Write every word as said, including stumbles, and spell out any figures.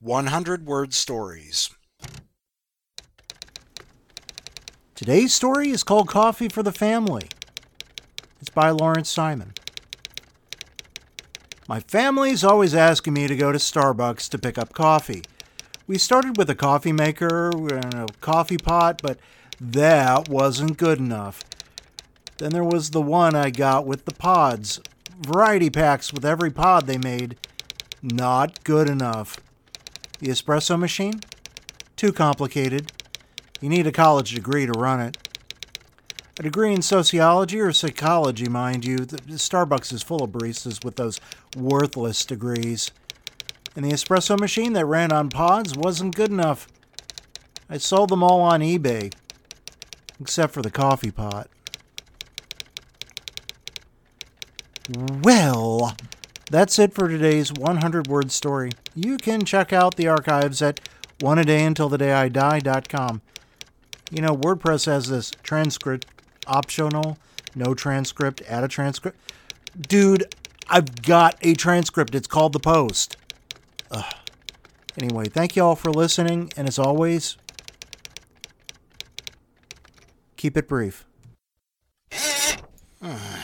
one hundred word stories. Today's story is called Coffee for the Family. It's by Lawrence Simon. My family's always asking me to go to Starbucks to pick up coffee. We started with a coffee maker and a coffee pot, but that wasn't good enough. Then there was the one I got with the pods. Variety packs with every pod they made. Not good enough. The espresso machine? Too complicated. You need a college degree to run it. A degree in sociology or psychology, mind you. The Starbucks is full of baristas with those worthless degrees. And the espresso machine that ran on pods wasn't good enough. I sold them all on eBay, except for the coffee pot. Well, that's it for today's one hundred word story. You can check out the archives at one a day until the day I die dot com. You know, WordPress has this transcript optional, no transcript, add a transcript. Dude, I've got a transcript. It's called The Post. Ugh. Anyway, thank you all for listening, and as always, keep it brief.